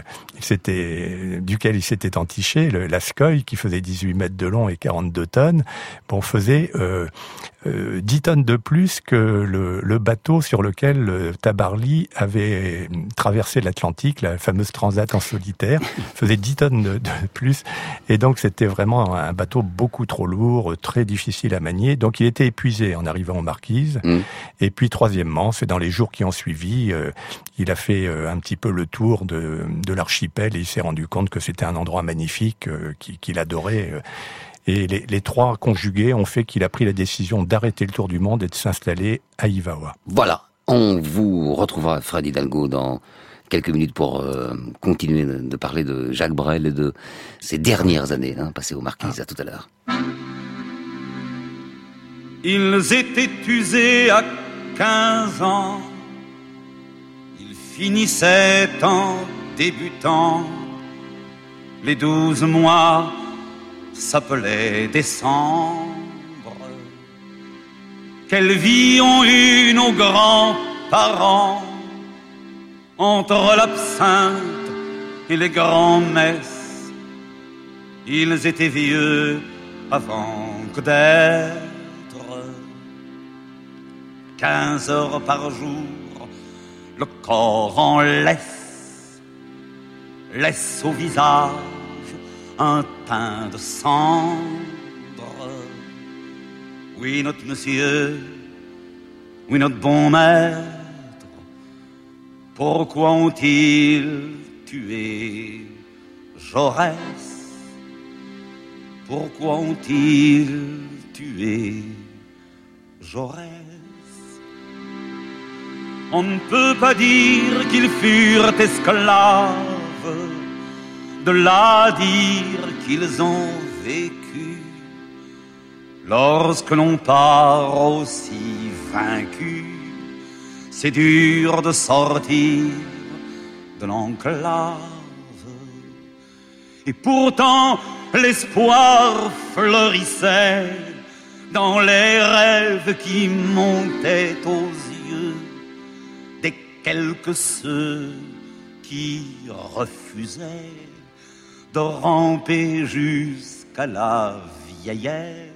il s'était entiché, l'Ascoy, qui faisait 18 mètres de long et 42 tonnes, faisait 10 tonnes de plus que le bateau sur lequel Tabarly avait traversé l'Atlantique, la fameuse transat en solitaire, faisait 10 tonnes de plus. Et donc c'était vraiment un bateau beaucoup trop lourd, très difficile à manier. Donc il était épuisé en arrivant aux Marquises. Et puis troisièmement, c'est dans les jours qui ont suivi, il a fait un petit peu le tour de l'archipel et il s'est rendu compte que c'était un endroit magnifique qu'il adorait. Et les 3 conjugués ont fait qu'il a pris la décision d'arrêter le tour du monde et de s'installer à Ivaoa. Voilà, on vous retrouvera, Fred Hidalgo, dans quelques minutes pour continuer de parler de Jacques Brel et de ses dernières années passées aux Marquises. À tout à l'heure. Ils étaient usés à 15 ans, ils finissaient en débutant, les 12 mois s'appelaient décembre. Quelle vie ont eu nos grands-parents entre l'absinthe et les grands-messes. Ils étaient vieux avant que d'être. 15 heures par jour, le corps en laisse au visage un teint de cendre. Oui, notre monsieur, oui, notre bon maître, pourquoi ont-ils tué Jaurès? Pourquoi ont-ils tué Jaurès? On ne peut pas dire qu'ils furent esclaves, de là dire qu'ils ont vécu. Lorsque l'on part aussi vaincu, c'est dur de sortir de l'enclave. Et pourtant, l'espoir fleurissait dans les rêves qui montaient aux yeux des quelques ceux qui refusaient de ramper jusqu'à la vieillesse.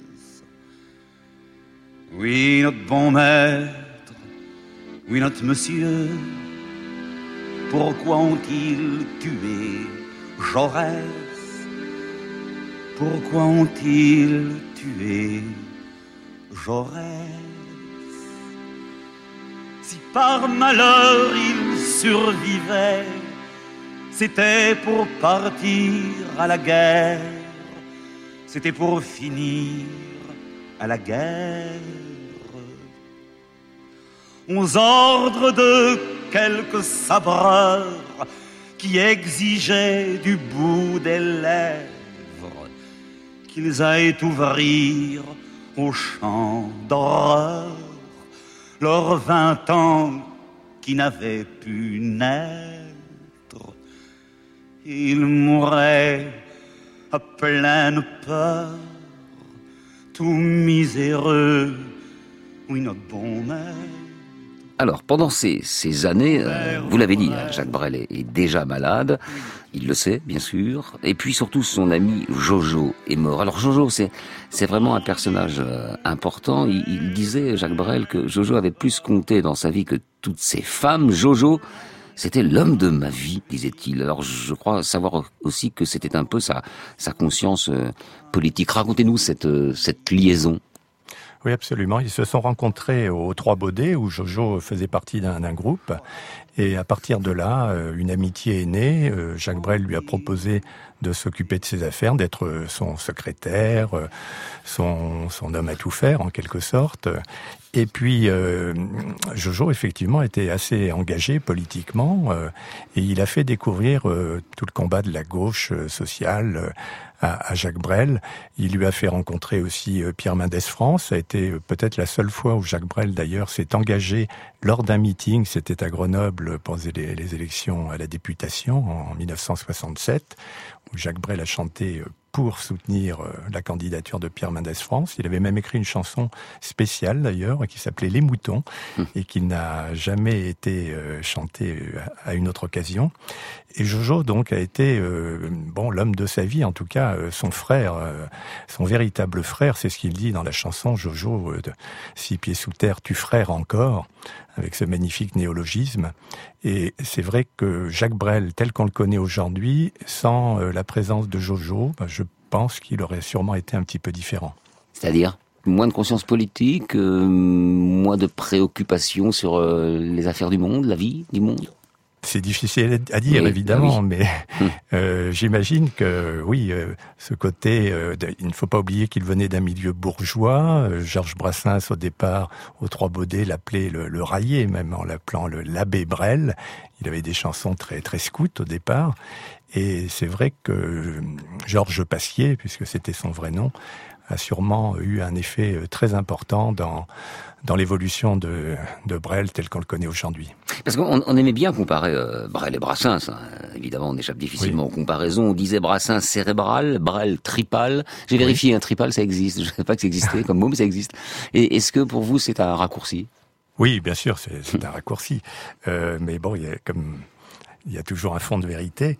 Oui, notre bon maître, oui, notre monsieur, pourquoi ont-ils tué Jaurès? Pourquoi ont-ils tué Jaurès? Si par malheur il survivait, c'était pour partir à la guerre, c'était pour finir à la guerre. Aux ordres de quelques sabreurs qui exigeaient du bout des lèvres qu'ils aillent ouvrir au chant d'horreur leurs 20 ans qui n'avaient pu naître. Ils mourraient à pleine peur, tout miséreux, oui, notre bon maître. Alors, pendant ces années, vous l'avez dit, Jacques Brel est déjà malade, il le sait, bien sûr, et puis surtout son ami Jojo est mort. Alors Jojo, c'est vraiment un personnage important. Il disait, Jacques Brel, que Jojo avait plus compté dans sa vie que toutes ces femmes. Jojo, c'était l'homme de ma vie, disait-il. Alors je crois savoir aussi que c'était un peu sa conscience politique. Racontez-nous cette liaison. Oui, absolument. Ils se sont rencontrés aux Trois Baudets, où Jojo faisait partie d'un groupe. Et à partir de là, une amitié est née. Jacques Brel lui a proposé de s'occuper de ses affaires, d'être son secrétaire, son homme à tout faire, en quelque sorte. Et puis, Jojo, effectivement, était assez engagé politiquement. Et il a fait découvrir tout le combat de la gauche sociale à Jacques Brel. Il lui a fait rencontrer aussi Pierre Mendès France. Ça a été peut-être la seule fois où Jacques Brel, d'ailleurs, s'est engagé lors d'un meeting. C'était à Grenoble pour les élections à la députation en 1967, où Jacques Brel a chanté pour soutenir la candidature de Pierre Mendès France. Il avait même écrit une chanson spéciale, d'ailleurs, qui s'appelait Les Moutons, et qui n'a jamais été chantée à une autre occasion. Et Jojo, donc, a été l'homme de sa vie, en tout cas, son frère, son véritable frère, c'est ce qu'il dit dans la chanson Jojo, 6 pieds sous terre, tu frère encore, avec ce magnifique néologisme. Et c'est vrai que Jacques Brel, tel qu'on le connaît aujourd'hui, sans la présence de Jojo, je pense qu'il aurait sûrement été un petit peu différent. C'est-à-dire moins de conscience politique, moins de préoccupations sur les affaires du monde, la vie du monde? C'est difficile à dire, oui, évidemment, oui. Mais j'imagine que, oui, ce côté, il ne faut pas oublier qu'il venait d'un milieu bourgeois. Georges Brassens, au départ, aux Trois Baudets, l'appelait le raillé, même en l'appelant l'abbé Brel. Il avait des chansons très, très scouts au départ. Et c'est vrai que Georges Pasquier, puisque c'était son vrai nom, a sûrement eu un effet très important dans l'évolution de Brel tel qu'on le connaît aujourd'hui. Parce qu'on aimait bien comparer Brel et Brassens. Hein. Évidemment, on échappe difficilement aux comparaisons. On disait Brassens cérébral, Brel tripal. J'ai vérifié, un tripal, ça existe. Je ne savais pas que ça existait comme mot, mais ça existe. Et est-ce que pour vous, c'est un raccourci? Oui, bien sûr, c'est un raccourci. Mais bon, il y a toujours un fond de vérité.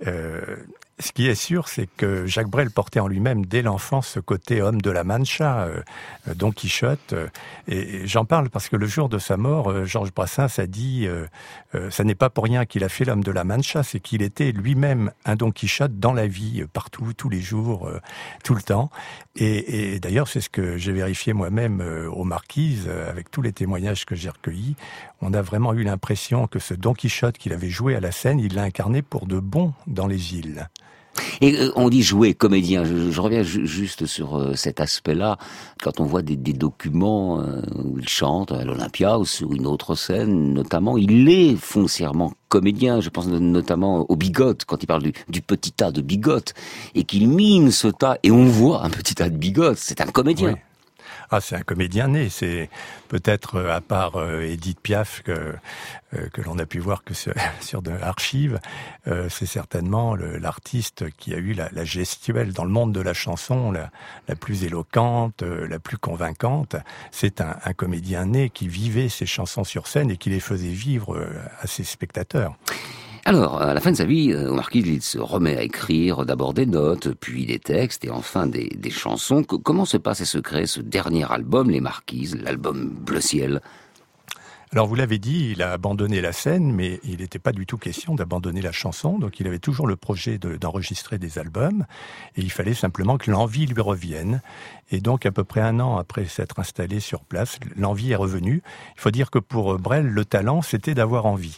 Ce qui est sûr, c'est que Jacques Brel portait en lui-même dès l'enfance ce côté homme de la Mancha, Don Quichotte. Et j'en parle parce que le jour de sa mort, Georges Brassens a dit ça n'est pas pour rien qu'il a fait l'homme de la Mancha, c'est qu'il était lui-même un Don Quichotte dans la vie, partout, tous les jours, tout le temps. Et d'ailleurs, c'est ce que j'ai vérifié moi-même aux Marquises, avec tous les témoignages que j'ai recueillis. On a vraiment eu l'impression que ce Don Quichotte qu'il avait joué à la scène, il l'a incarné pour de bon dans les îles. Et on dit jouer, comédien. Je reviens juste sur cet aspect-là. Quand on voit des documents où il chante à l'Olympia ou sur une autre scène, notamment, il est foncièrement comédien. Je pense notamment aux bigotes, quand il parle du petit tas de bigotes, et qu'il mime ce tas, et on voit un petit tas de bigotes. C'est un comédien. Oui. Ah, c'est un comédien né. C'est peut-être, à part Édith Piaf, que l'on a pu voir que sur de archives, c'est certainement l'artiste qui a eu la gestuelle dans le monde de la chanson la plus éloquente, la plus convaincante. C'est un comédien né qui vivait ses chansons sur scène et qui les faisait vivre à ses spectateurs. Alors, à la fin de sa vie, aux Marquises, il se remet à écrire d'abord des notes, puis des textes et enfin des chansons. Comment se passe et se crée ce dernier album, Les Marquises, l'album Bleu Ciel? Alors vous l'avez dit, il a abandonné la scène, mais il n'était pas du tout question d'abandonner la chanson, donc il avait toujours le projet d'enregistrer des albums, et il fallait simplement que l'envie lui revienne. Et donc à peu près 1 an après s'être installé sur place, l'envie est revenue. Il faut dire que pour Brel, le talent, c'était d'avoir envie.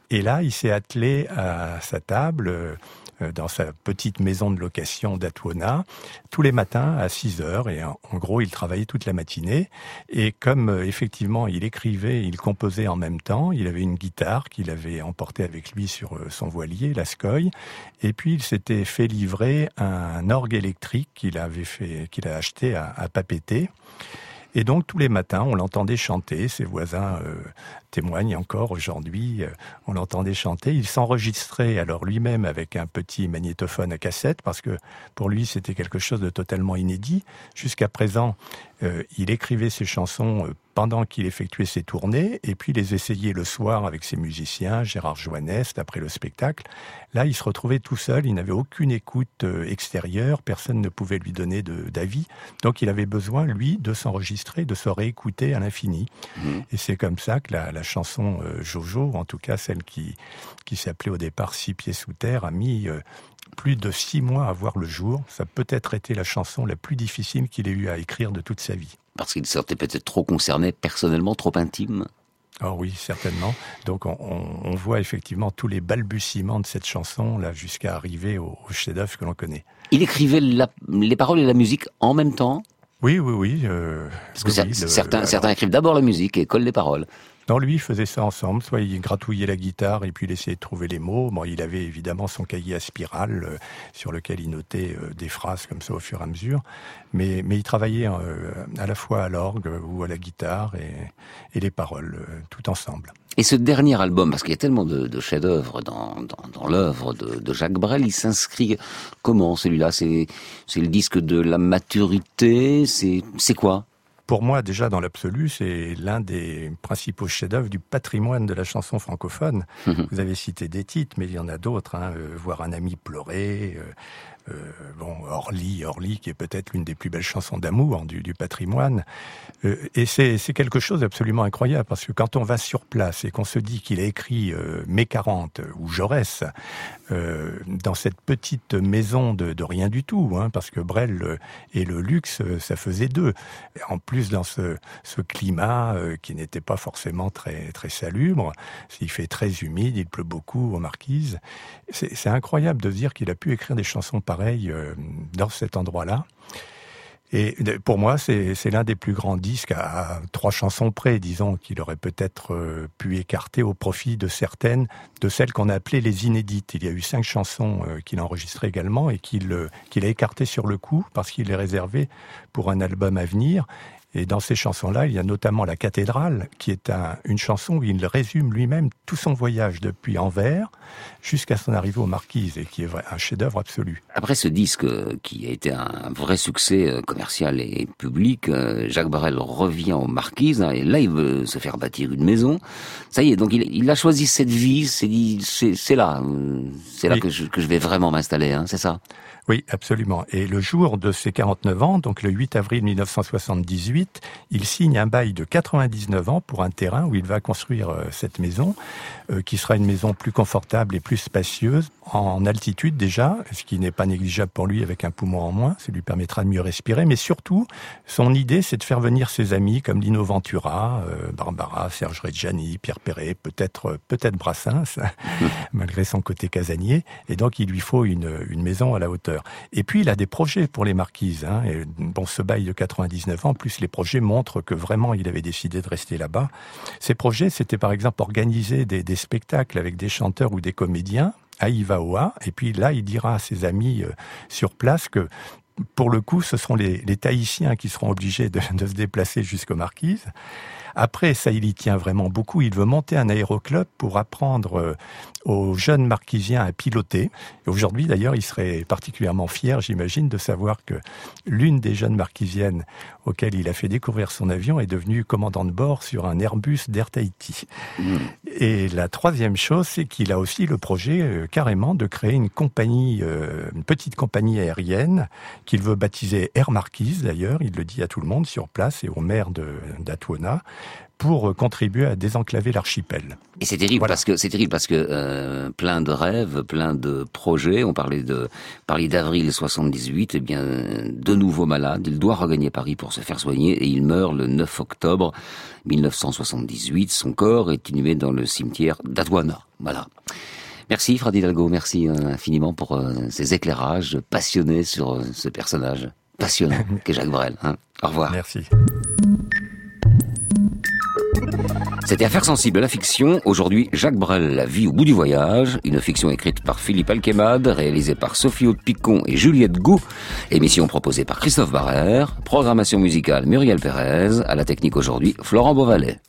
Et là, il s'est attelé à sa table, dans sa petite maison de location d'Atwona, tous les matins à 6h. Et en gros, il travaillait toute la matinée. Et comme effectivement, il écrivait, il composait en même temps, il avait une guitare qu'il avait emportée avec lui sur son voilier, la Skoy. Et puis, il s'était fait livrer un orgue électrique qu'il a acheté à Papeete. Et donc, tous les matins, on l'entendait chanter. Ses voisins témoignent encore aujourd'hui. On l'entendait chanter. Il s'enregistrait alors lui-même avec un petit magnétophone à cassette parce que pour lui, c'était quelque chose de totalement inédit. Jusqu'à présent, il écrivait ses chansons pendant qu'il effectuait ses tournées et puis les essayait le soir avec ses musiciens, Gérard Joannest, après le spectacle. Là, il se retrouvait tout seul. Il n'avait aucune écoute extérieure. Personne ne pouvait lui donner d'avis. Donc, il avait besoin, lui, de s'enregistrer, de se réécouter à l'infini. Et c'est comme ça que la chanson Jojo, en tout cas celle qui s'appelait au départ 6 pieds sous terre, a mis plus de 6 mois à voir le jour. Ça a peut-être été la chanson la plus difficile qu'il ait eu à écrire de toute sa vie. Parce qu'il sortait peut-être trop concerné personnellement, trop intime. Oh oui, certainement. Donc on voit effectivement tous les balbutiements de cette chanson là jusqu'à arriver au chef-d'œuvre que l'on connaît. Il écrivait les paroles et la musique en même temps ? Oui. Parce que certains écrivent d'abord la musique et collent les paroles. Non, lui, il faisait ça ensemble. Soit il gratouillait la guitare et puis il essayait de trouver les mots. Bon, il avait évidemment son cahier à spirale sur lequel il notait des phrases comme ça au fur et à mesure. Mais il travaillait à la fois à l'orgue ou à la guitare et les paroles, tout ensemble. Et ce dernier album, parce qu'il y a tellement de chefs-d'œuvre dans l'œuvre de Jacques Brel, il s'inscrit comment celui-là ? C'est le disque de la maturité ? C'est quoi ? Pour moi, déjà, dans l'absolu, c'est l'un des principaux chefs-d'œuvre du patrimoine de la chanson francophone. Vous avez cité des titres, mais il y en a d'autres. Voir un ami pleurer, Orly, qui est peut-être l'une des plus belles chansons d'amour du patrimoine. Et c'est quelque chose d'absolument incroyable, parce que quand on va sur place et qu'on se dit qu'il a écrit Mai 40 ou Jaurès, dans cette petite maison de rien du tout, parce que Brel et le luxe, ça faisait deux. En plus, dans ce climat qui n'était pas forcément très, très salubre, il fait très humide, il pleut beaucoup aux Marquises. C'est incroyable de se dire qu'il a pu écrire des chansons pareilles dans cet endroit-là. Et pour moi, c'est l'un des plus grands disques à 3 chansons près, disons, qu'il aurait peut-être pu écarter au profit de certaines, de celles qu'on a appelées les inédites. Il y a eu 5 chansons qu'il a enregistrées également et qu'il a écartées sur le coup parce qu'il les réservait pour un album à venir. Et dans ces chansons-là, il y a notamment La Cathédrale, qui est une chanson où il résume lui-même tout son voyage depuis Anvers jusqu'à son arrivée aux Marquises, et qui est un chef-d'œuvre absolu. Après ce disque qui a été un vrai succès commercial et public, Jacques Brel revient aux Marquises, et là il veut se faire bâtir une maison. Ça y est, donc il a choisi cette vie, s'est dit c'est là oui, que je vais vraiment m'installer, c'est ça ? Oui, absolument. Et le jour de ses 49 ans, donc le 8 avril 1978, il signe un bail de 99 ans pour un terrain où il va construire cette maison, qui sera une maison plus confortable et plus spacieuse, en altitude déjà, ce qui n'est pas négligeable pour lui avec un poumon en moins, ça lui permettra de mieux respirer, mais surtout, son idée, c'est de faire venir ses amis comme Lino Ventura, Barbara, Serge Reggiani, Pierre Perret, peut-être Brassens, malgré son côté casanier, et donc il lui faut une maison à la hauteur. Et puis, il a des projets pour les Marquises. Et ce bail de 99 ans, plus les projets montrent que vraiment, il avait décidé de rester là-bas. Ces projets, c'était par exemple organiser des spectacles avec des chanteurs ou des comédiens à Ivaoa. Et puis là, il dira à ses amis sur place que, pour le coup, ce seront les Tahitiens qui seront obligés de se déplacer jusqu'aux Marquises. Après, ça, il y tient vraiment beaucoup. Il veut monter un aéroclub pour apprendre aux jeunes marquisiens à piloter. Et aujourd'hui, d'ailleurs, il serait particulièrement fier, j'imagine, de savoir que l'une des jeunes marquisiennes auxquelles il a fait découvrir son avion est devenue commandant de bord sur un Airbus d'Air Tahiti. Et la troisième chose, c'est qu'il a aussi le projet carrément de créer une compagnie, une petite compagnie aérienne qu'il veut baptiser Air Marquise, d'ailleurs. Il le dit à tout le monde sur place et au maire d'Atwona. pour contribuer à désenclaver l'archipel. Et c'est terrible parce que plein de rêves, plein de projets. On parlait d'avril 78. Eh bien, de nouveau malade, il doit regagner Paris pour se faire soigner et il meurt le 9 octobre 1978. Son corps est inhumé dans le cimetière d'Adouana. Voilà. Merci Frade Hidalgo, merci infiniment pour ces éclairages passionnés sur ce personnage passionnant qu'est Jacques Brel. Au revoir. Merci. C'était Affaires sensibles à la fiction. Aujourd'hui, Jacques Brel, La vie au bout du voyage. Une fiction écrite par Philippe Alquemade, réalisée par Sophie Haute-Picon et Juliette Gou. Émission proposée par Christophe Barrère. Programmation musicale Muriel Pérez. À la technique aujourd'hui, Florent Beauvalet.